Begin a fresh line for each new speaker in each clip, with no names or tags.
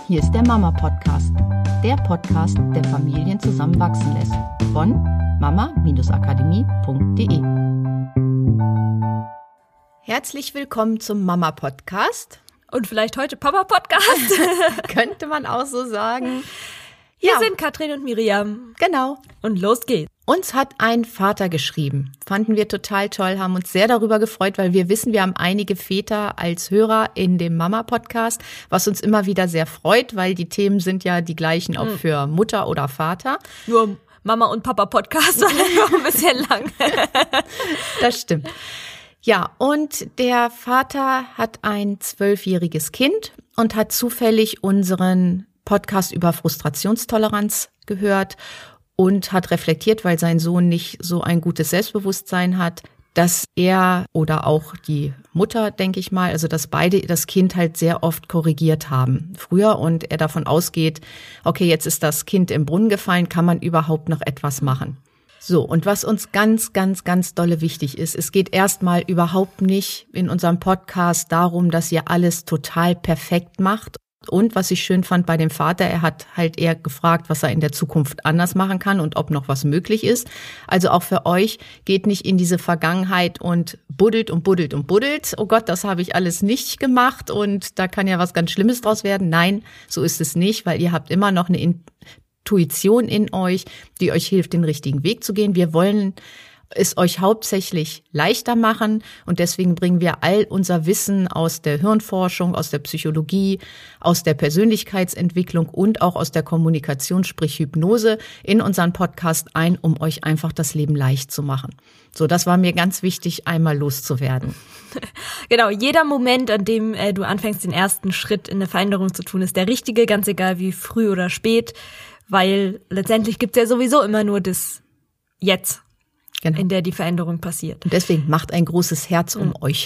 Hier ist der Mama-Podcast, der Podcast, der Familien zusammenwachsen lässt. Von mama-akademie.de. Herzlich willkommen zum Mama-Podcast.
Und vielleicht heute Papa-Podcast.
Könnte man auch so sagen.
Hier sind Katrin und Miriam.
Genau.
Und los geht's.
Uns hat ein Vater geschrieben. Fanden wir total toll, haben uns sehr darüber gefreut, weil wir wissen, wir haben einige Väter als Hörer in dem Mama-Podcast, was uns immer wieder sehr freut, weil die Themen sind ja die gleichen auch für Mutter oder Vater.
Nur Mama- und Papa-Podcast war noch ein bisschen lang.
Das stimmt. Ja, und der Vater hat ein 12-jähriges Kind und hat zufällig unseren Podcast über Frustrationstoleranz gehört und hat reflektiert, weil sein Sohn nicht so ein gutes Selbstbewusstsein hat, dass er oder auch die Mutter, denke ich mal, also dass beide das Kind halt sehr oft korrigiert haben früher und er davon ausgeht, okay, jetzt ist das Kind im Brunnen gefallen, kann man überhaupt noch etwas machen? So, und was uns ganz, ganz, ganz dolle wichtig ist, es geht erstmal überhaupt nicht in unserem Podcast darum, dass ihr alles total perfekt macht. Und was ich schön fand bei dem Vater, er hat halt eher gefragt, was er in der Zukunft anders machen kann und ob noch was möglich ist. Also auch für euch, geht nicht in diese Vergangenheit und buddelt und buddelt und buddelt. Oh Gott, das habe ich alles nicht gemacht und da kann ja was ganz Schlimmes draus werden. Nein, so ist es nicht, weil ihr habt immer noch eine Intuition in euch, die euch hilft, den richtigen Weg zu gehen. Wir wollen es euch hauptsächlich leichter machen und deswegen bringen wir all unser Wissen aus der Hirnforschung, aus der Psychologie, aus der Persönlichkeitsentwicklung und auch aus der Kommunikation, sprich Hypnose, in unseren Podcast ein, um euch einfach das Leben leicht zu machen. So, das war mir ganz wichtig, einmal loszuwerden.
Genau, jeder Moment, an dem du anfängst, den ersten Schritt in eine Veränderung zu tun, ist der richtige, ganz egal wie früh oder spät, weil letztendlich gibt's ja sowieso immer nur das Jetzt. Genau. In der die Veränderung passiert.
Und deswegen macht ein großes Herz um euch.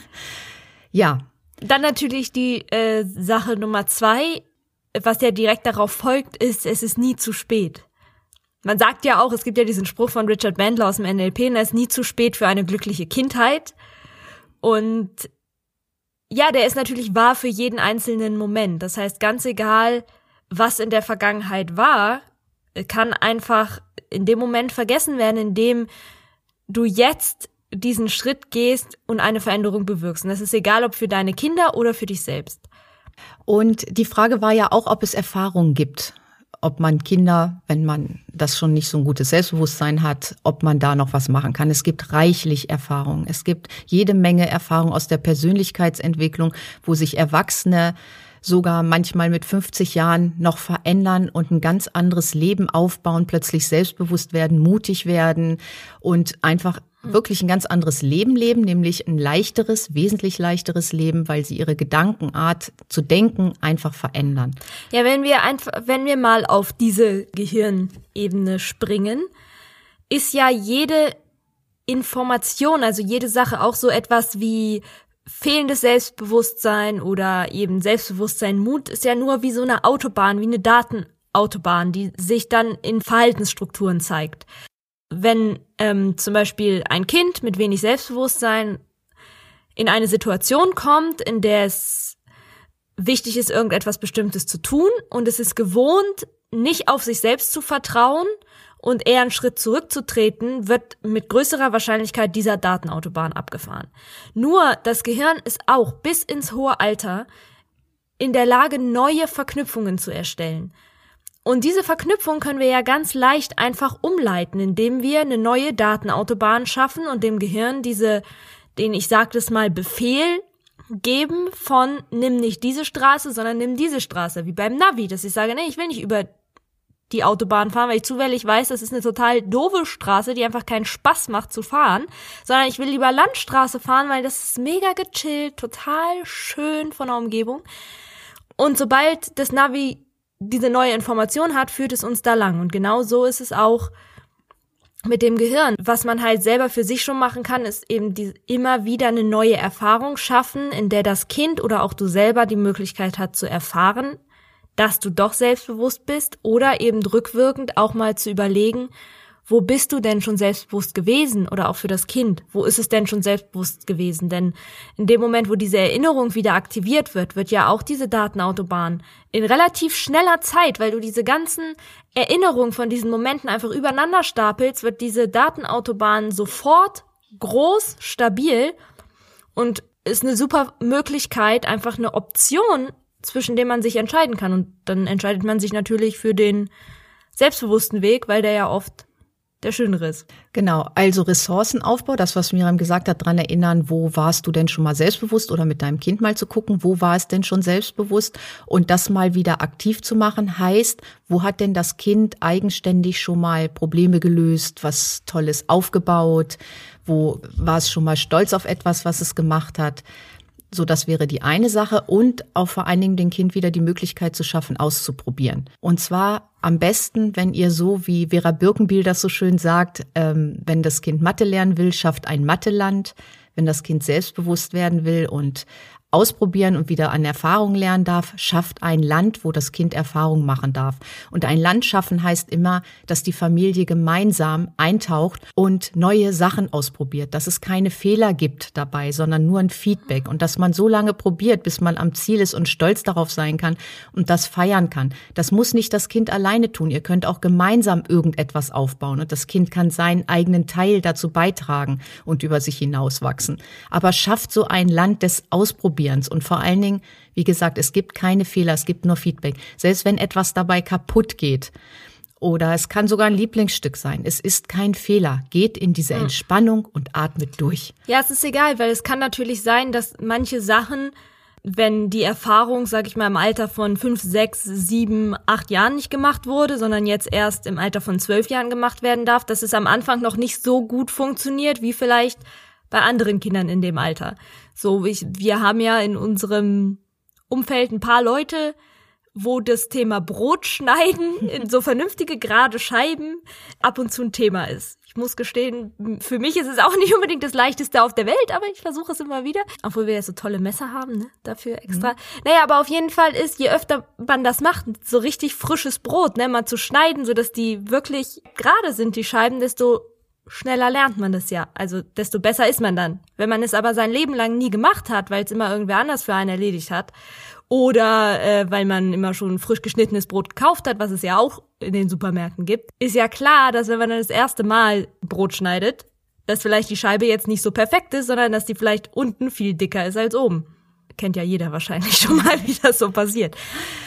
Ja.
Dann natürlich die Sache Nummer 2, was ja direkt darauf folgt, ist, es ist nie zu spät. Man sagt ja auch, es gibt ja diesen Spruch von Richard Bandler aus dem NLP, es ist nie zu spät für eine glückliche Kindheit. Und ja, der ist natürlich wahr für jeden einzelnen Moment. Das heißt, ganz egal, was in der Vergangenheit war, kann einfach in dem Moment vergessen werden, in dem du jetzt diesen Schritt gehst und eine Veränderung bewirkst. Und das ist egal, ob für deine Kinder oder für dich selbst.
Und die Frage war ja auch, ob es Erfahrungen gibt, ob man Kinder, wenn man das schon nicht so ein gutes Selbstbewusstsein hat, ob man da noch was machen kann. Es gibt reichlich Erfahrungen. Es gibt jede Menge Erfahrung aus der Persönlichkeitsentwicklung, wo sich Erwachsene sogar manchmal mit 50 Jahren noch verändern und ein ganz anderes Leben aufbauen, plötzlich selbstbewusst werden, mutig werden und einfach wirklich ein ganz anderes Leben leben, nämlich ein leichteres, wesentlich leichteres Leben, weil sie ihre Gedankenart zu denken einfach verändern.
Ja, wenn wir mal auf diese Gehirnebene springen, ist ja jede Information, also jede Sache auch so etwas wie fehlendes Selbstbewusstsein oder eben Selbstbewusstsein, Mut ist ja nur wie so eine Autobahn, wie eine Datenautobahn, die sich dann in Verhaltensstrukturen zeigt. Wenn zum Beispiel ein Kind mit wenig Selbstbewusstsein in eine Situation kommt, in der es wichtig ist, irgendetwas Bestimmtes zu tun und es ist gewohnt, nicht auf sich selbst zu vertrauen und eher einen Schritt zurückzutreten, wird mit größerer Wahrscheinlichkeit dieser Datenautobahn abgefahren. Nur das Gehirn ist auch bis ins hohe Alter in der Lage, neue Verknüpfungen zu erstellen. Und diese Verknüpfung können wir ja ganz leicht einfach umleiten, indem wir eine neue Datenautobahn schaffen und dem Gehirn den ich sage das mal, Befehl geben von nimm nicht diese Straße, sondern nimm diese Straße, wie beim Navi, dass ich sage, nee, ich will nicht über die Autobahn fahren, weil ich zufällig weiß, das ist eine total doofe Straße, die einfach keinen Spaß macht zu fahren, sondern ich will lieber Landstraße fahren, weil das ist mega gechillt, total schön von der Umgebung. Und sobald das Navi diese neue Information hat, führt es uns da lang. Und genau so ist es auch mit dem Gehirn. Was man halt selber für sich schon machen kann, ist eben immer wieder eine neue Erfahrung schaffen, in der das Kind oder auch du selber die Möglichkeit hat zu erfahren, dass du doch selbstbewusst bist oder eben rückwirkend auch mal zu überlegen, wo bist du denn schon selbstbewusst gewesen? Oder auch für das Kind, wo ist es denn schon selbstbewusst gewesen? Denn in dem Moment, wo diese Erinnerung wieder aktiviert wird ja auch diese Datenautobahn in relativ schneller Zeit, weil du diese ganzen Erinnerungen von diesen Momenten einfach übereinander stapelst, wird diese Datenautobahn sofort groß, stabil und ist eine super Möglichkeit, einfach eine Option, zwischen dem man sich entscheiden kann. Und dann entscheidet man sich natürlich für den selbstbewussten Weg, weil der ja oft der schönere ist.
Genau, also Ressourcenaufbau, das, was Miriam gesagt hat, dran erinnern, wo warst du denn schon mal selbstbewusst oder mit deinem Kind mal zu gucken, wo war es denn schon selbstbewusst und das mal wieder aktiv zu machen, heißt, wo hat denn das Kind eigenständig schon mal Probleme gelöst, was Tolles aufgebaut, wo war es schon mal stolz auf etwas, was es gemacht hat. So, das wäre die eine Sache und auch vor allen Dingen dem Kind wieder die Möglichkeit zu schaffen, auszuprobieren. Und zwar am besten, wenn ihr so, wie Vera Birkenbiel das so schön sagt, wenn das Kind Mathe lernen will, schafft ein Matheland. Wenn das Kind selbstbewusst werden will und ausprobieren und wieder an Erfahrung lernen darf, schafft ein Land, wo das Kind Erfahrung machen darf. Und ein Land schaffen heißt immer, dass die Familie gemeinsam eintaucht und neue Sachen ausprobiert, dass es keine Fehler gibt dabei, sondern nur ein Feedback und dass man so lange probiert, bis man am Ziel ist und stolz darauf sein kann und das feiern kann. Das muss nicht das Kind alleine tun. Ihr könnt auch gemeinsam irgendetwas aufbauen und das Kind kann seinen eigenen Teil dazu beitragen und über sich hinauswachsen. Aber schafft so ein Land des Ausprobierens und vor allen Dingen, wie gesagt, es gibt keine Fehler, es gibt nur Feedback. Selbst wenn etwas dabei kaputt geht oder es kann sogar ein Lieblingsstück sein, es ist kein Fehler. Geht in diese Entspannung und atmet durch.
Ja, es ist egal, weil es kann natürlich sein, dass manche Sachen, wenn die Erfahrung, sag ich mal, im Alter von 5, 6, 7, 8 Jahren nicht gemacht wurde, sondern jetzt erst im Alter von 12 Jahren gemacht werden darf, dass es am Anfang noch nicht so gut funktioniert, wie vielleicht bei anderen Kindern in dem Alter. So, wir haben ja in unserem Umfeld ein paar Leute, wo das Thema Brot schneiden in so vernünftige, gerade Scheiben ab und zu ein Thema ist. Ich muss gestehen, für mich ist es auch nicht unbedingt das Leichteste auf der Welt, aber ich versuche es immer wieder. Obwohl wir ja so tolle Messer haben, ne, dafür extra. Naja, aber auf jeden Fall ist, je öfter man das macht, so richtig frisches Brot, ne, mal zu schneiden, sodass die wirklich gerade sind, die Scheiben, desto schneller lernt man das ja. Also desto besser ist man dann. Wenn man es aber sein Leben lang nie gemacht hat, weil es immer irgendwer anders für einen erledigt hat oder weil man immer schon frisch geschnittenes Brot gekauft hat, was es ja auch in den Supermärkten gibt, ist ja klar, dass wenn man dann das erste Mal Brot schneidet, dass vielleicht die Scheibe jetzt nicht so perfekt ist, sondern dass die vielleicht unten viel dicker ist als oben. Kennt ja jeder wahrscheinlich schon mal, wie das so passiert.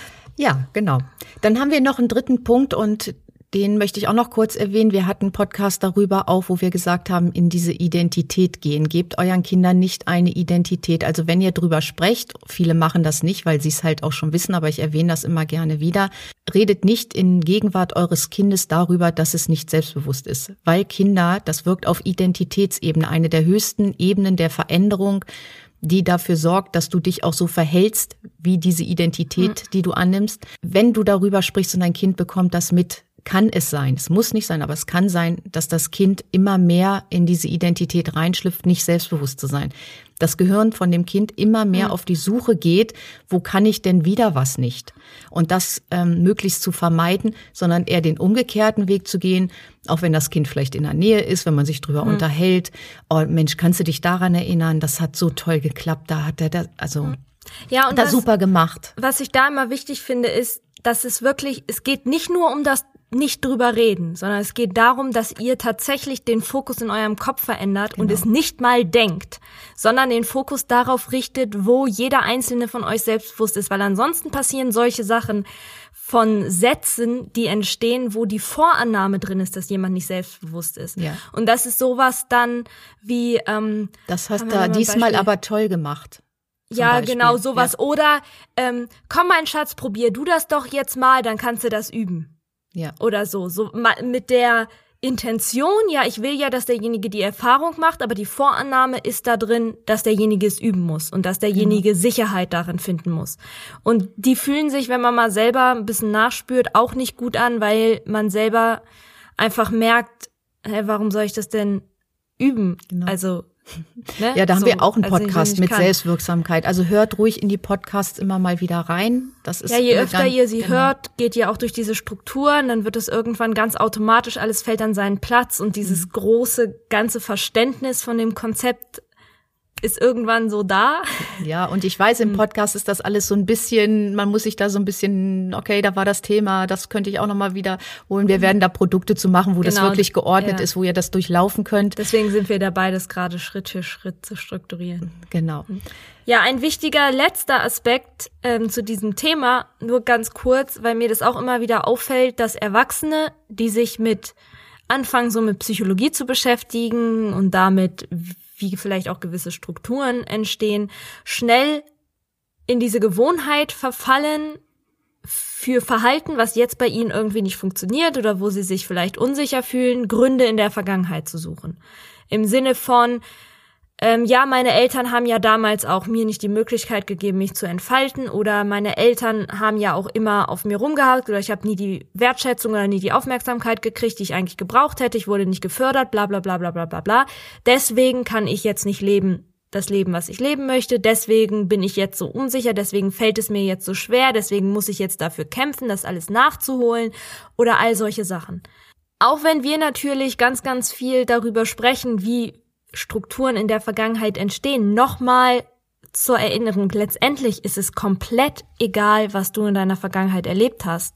Ja, genau. Dann haben wir noch einen dritten Punkt und den möchte ich auch noch kurz erwähnen. Wir hatten einen Podcast darüber auch, wo wir gesagt haben, in diese Identität gehen. Gebt euren Kindern nicht eine Identität. Also wenn ihr drüber sprecht, viele machen das nicht, weil sie es halt auch schon wissen, aber ich erwähne das immer gerne wieder. Redet nicht in Gegenwart eures Kindes darüber, dass es nicht selbstbewusst ist. Weil Kinder, das wirkt auf Identitätsebene, eine der höchsten Ebenen der Veränderung, die dafür sorgt, dass du dich auch so verhältst, wie diese Identität, die du annimmst. Wenn du darüber sprichst und dein Kind bekommt das mit, kann es sein, es muss nicht sein, aber es kann sein, dass das Kind immer mehr in diese Identität reinschlüpft, nicht selbstbewusst zu sein. Das Gehirn von dem Kind immer mehr auf die Suche geht, wo kann ich denn wieder was nicht? Und das möglichst zu vermeiden, sondern eher den umgekehrten Weg zu gehen, auch wenn das Kind vielleicht in der Nähe ist, wenn man sich drüber unterhält. Oh Mensch, kannst du dich daran erinnern? Das hat so toll geklappt, da hat er das, also
ja, und
das super gemacht.
Was ich da immer wichtig finde, ist, dass es wirklich, es geht nicht nur um das nicht drüber reden, sondern es geht darum, dass ihr tatsächlich den Fokus in eurem Kopf verändert und es nicht mal denkt, sondern den Fokus darauf richtet, wo jeder einzelne von euch selbstbewusst ist, weil ansonsten passieren solche Sachen von Sätzen, die entstehen, wo die Vorannahme drin ist, dass jemand nicht selbstbewusst ist. Ja. Und das ist sowas dann wie
das hast du diesmal aber toll gemacht.
Ja,
Beispiel.
Genau, sowas. Ja. Oder komm, mein Schatz, probier du das doch jetzt mal, dann kannst du das üben.
Ja.
Oder so mit der Intention, ja, ich will ja, dass derjenige die Erfahrung macht, aber die Vorannahme ist da drin, dass derjenige es üben muss und dass derjenige Sicherheit darin finden muss. Und die fühlen sich, wenn man mal selber ein bisschen nachspürt, auch nicht gut an, weil man selber einfach merkt, warum soll ich das denn üben? Genau. Also Ne?
Ja, da haben wir auch einen Podcast mit
kann.
Selbstwirksamkeit. Also hört ruhig in die Podcasts immer mal wieder rein. Das ist
ja, je öfter ihr sie hört, geht ihr auch durch diese Strukturen, dann wird es irgendwann ganz automatisch, alles fällt an seinen Platz und dieses große, ganze Verständnis von dem Konzept ist irgendwann so da.
Ja, und ich weiß, im Podcast ist das alles so ein bisschen, man muss sich da so ein bisschen, okay, da war das Thema, das könnte ich auch nochmal wiederholen. Wir werden da Produkte zu machen, wo das wirklich geordnet ist, wo ihr das durchlaufen könnt.
Deswegen sind wir dabei, das gerade Schritt für Schritt zu strukturieren.
Genau.
Ja, ein wichtiger letzter Aspekt zu diesem Thema, nur ganz kurz, weil mir das auch immer wieder auffällt, dass Erwachsene, die sich anfangen, so mit Psychologie zu beschäftigen und damit, wie vielleicht auch gewisse Strukturen entstehen, schnell in diese Gewohnheit verfallen, für Verhalten, was jetzt bei ihnen irgendwie nicht funktioniert oder wo sie sich vielleicht unsicher fühlen, Gründe in der Vergangenheit zu suchen. Im Sinne von, ja, meine Eltern haben ja damals auch mir nicht die Möglichkeit gegeben, mich zu entfalten, oder meine Eltern haben ja auch immer auf mir rumgehakt, oder ich habe nie die Wertschätzung oder nie die Aufmerksamkeit gekriegt, die ich eigentlich gebraucht hätte, ich wurde nicht gefördert, bla bla bla bla bla bla bla. Deswegen kann ich jetzt nicht das Leben, was ich leben möchte, deswegen bin ich jetzt so unsicher, deswegen fällt es mir jetzt so schwer, deswegen muss ich jetzt dafür kämpfen, das alles nachzuholen oder all solche Sachen. Auch wenn wir natürlich ganz, ganz viel darüber sprechen, wie Strukturen in der Vergangenheit entstehen, nochmal zur Erinnerung, letztendlich ist es komplett egal, was du in deiner Vergangenheit erlebt hast.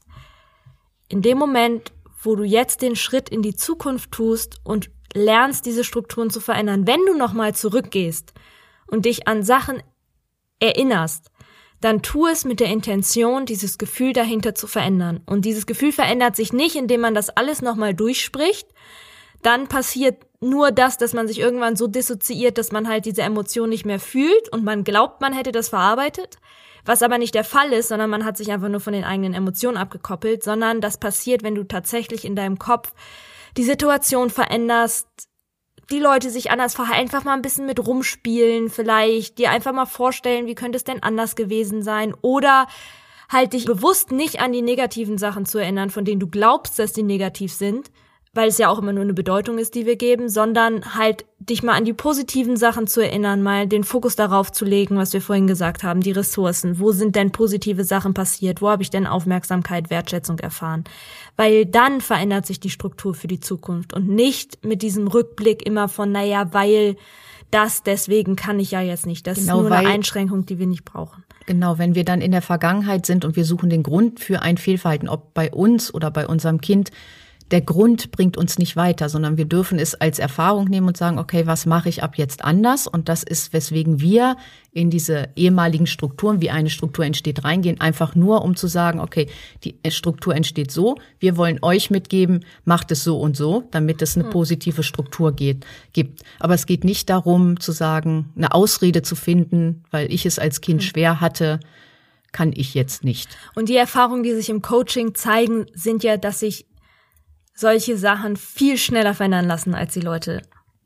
In dem Moment, wo du jetzt den Schritt in die Zukunft tust und lernst, diese Strukturen zu verändern, wenn du nochmal zurückgehst und dich an Sachen erinnerst, dann tu es mit der Intention, dieses Gefühl dahinter zu verändern. Und dieses Gefühl verändert sich nicht, indem man das alles nochmal durchspricht. Dann passiert nur das, dass man sich irgendwann so dissoziiert, dass man halt diese Emotion nicht mehr fühlt und man glaubt, man hätte das verarbeitet, was aber nicht der Fall ist, sondern man hat sich einfach nur von den eigenen Emotionen abgekoppelt, sondern das passiert, wenn du tatsächlich in deinem Kopf die Situation veränderst, die Leute sich anders verhalten, einfach mal ein bisschen mit rumspielen vielleicht, dir einfach mal vorstellen, wie könnte es denn anders gewesen sein, oder halt dich bewusst nicht an die negativen Sachen zu erinnern, von denen du glaubst, dass die negativ sind, weil es ja auch immer nur eine Bedeutung ist, die wir geben, sondern halt dich mal an die positiven Sachen zu erinnern, mal den Fokus darauf zu legen, was wir vorhin gesagt haben, die Ressourcen. Wo sind denn positive Sachen passiert? Wo habe ich denn Aufmerksamkeit, Wertschätzung erfahren? Weil dann verändert sich die Struktur für die Zukunft und nicht mit diesem Rückblick immer von, naja, weil das, deswegen kann ich ja jetzt nicht. Das ist nur eine Einschränkung, die wir nicht brauchen.
Genau, wenn wir dann in der Vergangenheit sind und wir suchen den Grund für ein Fehlverhalten, ob bei uns oder bei unserem Kind, der Grund bringt uns nicht weiter, sondern wir dürfen es als Erfahrung nehmen und sagen, okay, was mache ich ab jetzt anders? Und das ist, weswegen wir in diese ehemaligen Strukturen, wie eine Struktur entsteht, reingehen, einfach nur, um zu sagen, okay, die Struktur entsteht so, wir wollen euch mitgeben, macht es so und so, damit es eine positive Struktur gibt. Aber es geht nicht darum, zu sagen, eine Ausrede zu finden, weil ich es als Kind schwer hatte, kann ich jetzt nicht.
Und die Erfahrungen, die sich im Coaching zeigen, sind ja, dass sich solche Sachen viel schneller verändern lassen, als die Leute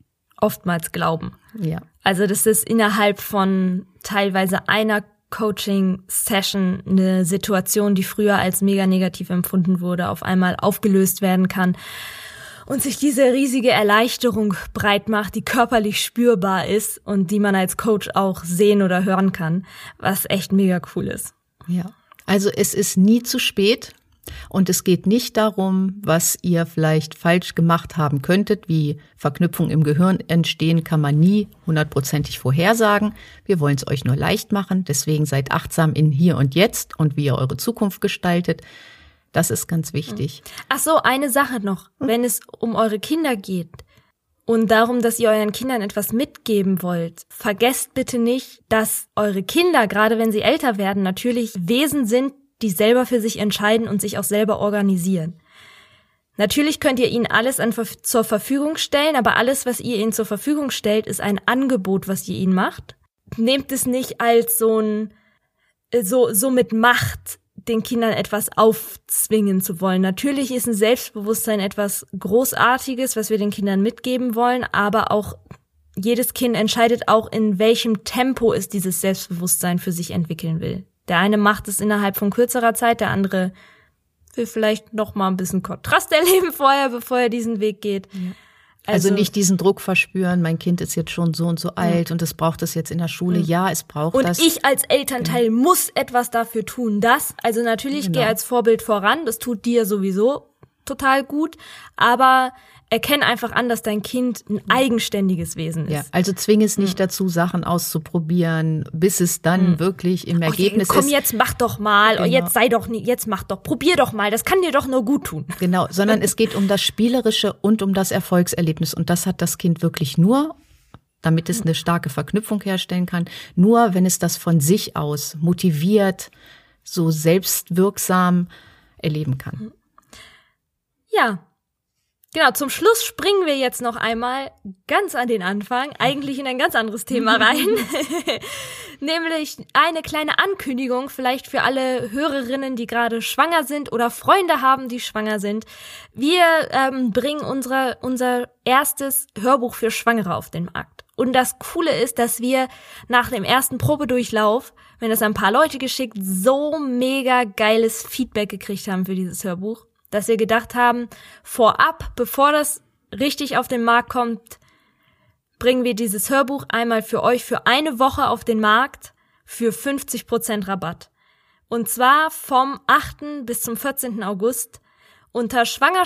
oftmals glauben.
Ja.
Also das ist innerhalb von teilweise einer Coaching-Session eine Situation, die früher als mega negativ empfunden wurde, auf einmal aufgelöst werden kann und sich diese riesige Erleichterung breit macht, die körperlich spürbar ist und die man als Coach auch sehen oder hören kann, was echt mega cool ist.
Ja. Also es ist nie zu spät. Und es geht nicht darum, was ihr vielleicht falsch gemacht haben könntet, wie Verknüpfungen im Gehirn entstehen, kann man nie 100%ig vorhersagen. Wir wollen es euch nur leicht machen, deswegen seid achtsam in Hier und Jetzt und wie ihr eure Zukunft gestaltet. Das ist ganz wichtig.
Ach so, eine Sache noch, wenn es um eure Kinder geht und darum, dass ihr euren Kindern etwas mitgeben wollt, vergesst bitte nicht, dass eure Kinder, gerade wenn sie älter werden, natürlich Wesen sind, die selber für sich entscheiden und sich auch selber organisieren. Natürlich könnt ihr ihnen alles zur Verfügung stellen, aber alles, was ihr ihnen zur Verfügung stellt, ist ein Angebot, was ihr ihnen macht. Nehmt es nicht als so mit Macht den Kindern etwas aufzwingen zu wollen. Natürlich ist ein Selbstbewusstsein etwas Großartiges, was wir den Kindern mitgeben wollen, aber auch jedes Kind entscheidet auch, in welchem Tempo es dieses Selbstbewusstsein für sich entwickeln will. Der eine macht es innerhalb von kürzerer Zeit, der andere will vielleicht noch mal ein bisschen Kontrast erleben vorher, bevor er diesen Weg geht. Ja.
Also nicht diesen Druck verspüren, mein Kind ist jetzt schon so und so alt und es braucht es jetzt in der Schule. Ja, es braucht das.
Und ich als Elternteil muss etwas dafür tun, also natürlich gehe als Vorbild voran, das tut dir sowieso total gut, aber erkenn einfach an, dass dein Kind ein eigenständiges Wesen ist.
Ja, also zwing es nicht dazu, Sachen auszuprobieren, bis es dann wirklich im Ergebnis
komm,
ist.
Jetzt mach doch mal, jetzt mach doch, probier doch mal, das kann dir doch nur gut tun.
Genau, sondern es geht um das Spielerische und um das Erfolgserlebnis und das hat das Kind wirklich nur, damit es eine starke Verknüpfung herstellen kann, nur wenn es das von sich aus motiviert, so selbstwirksam erleben kann.
Ja. Genau, zum Schluss springen wir jetzt noch einmal ganz an den Anfang, eigentlich in ein ganz anderes Thema rein, nämlich eine kleine Ankündigung vielleicht für alle Hörerinnen, die gerade schwanger sind oder Freunde haben, die schwanger sind. Wir bringen unser erstes Hörbuch für Schwangere auf den Markt. Und das Coole ist, dass wir nach dem ersten Probedurchlauf, wenn es ein paar Leute geschickt, so mega geiles Feedback gekriegt haben für dieses Hörbuch, dass wir gedacht haben, vorab, bevor das richtig auf den Markt kommt, bringen wir dieses Hörbuch einmal für euch für eine Woche auf den Markt für 50% Rabatt. Und zwar vom 8. bis zum 14. August unter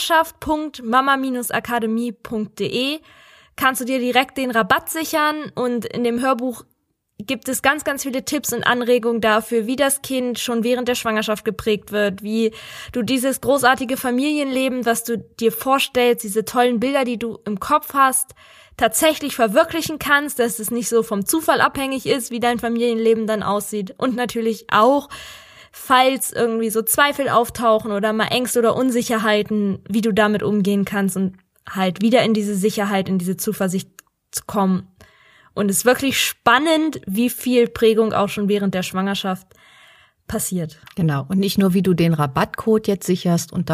schwangerschaft.mama-akademie.de kannst du dir direkt den Rabatt sichern und in dem Hörbuch gibt es ganz, ganz viele Tipps und Anregungen dafür, wie das Kind schon während der Schwangerschaft geprägt wird, wie du dieses großartige Familienleben, was du dir vorstellst, diese tollen Bilder, die du im Kopf hast, tatsächlich verwirklichen kannst, dass es nicht so vom Zufall abhängig ist, wie dein Familienleben dann aussieht. Und natürlich auch, falls irgendwie so Zweifel auftauchen oder mal Ängste oder Unsicherheiten, wie du damit umgehen kannst und halt wieder in diese Sicherheit, in diese Zuversicht zu kommen. Und es ist wirklich spannend, wie viel Prägung auch schon während der Schwangerschaft passiert.
Genau. Und nicht nur, wie du den Rabattcode jetzt sicherst unter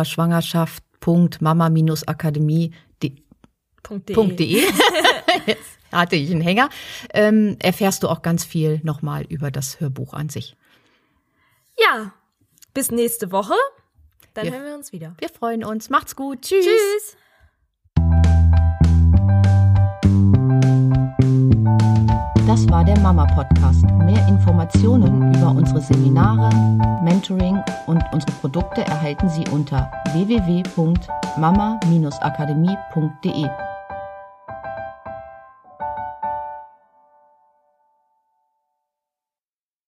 schwangerschaft.mama-akademie.de. Jetzt hatte ich einen Hänger. Erfährst du auch ganz viel nochmal über das Hörbuch an sich.
Ja, bis nächste Woche. Dann hören wir uns wieder.
Wir freuen uns. Macht's gut. Tschüss.
Tschüss.
Das war der Mama-Podcast. Mehr Informationen über unsere Seminare, Mentoring und unsere Produkte erhalten Sie unter www.mama-akademie.de.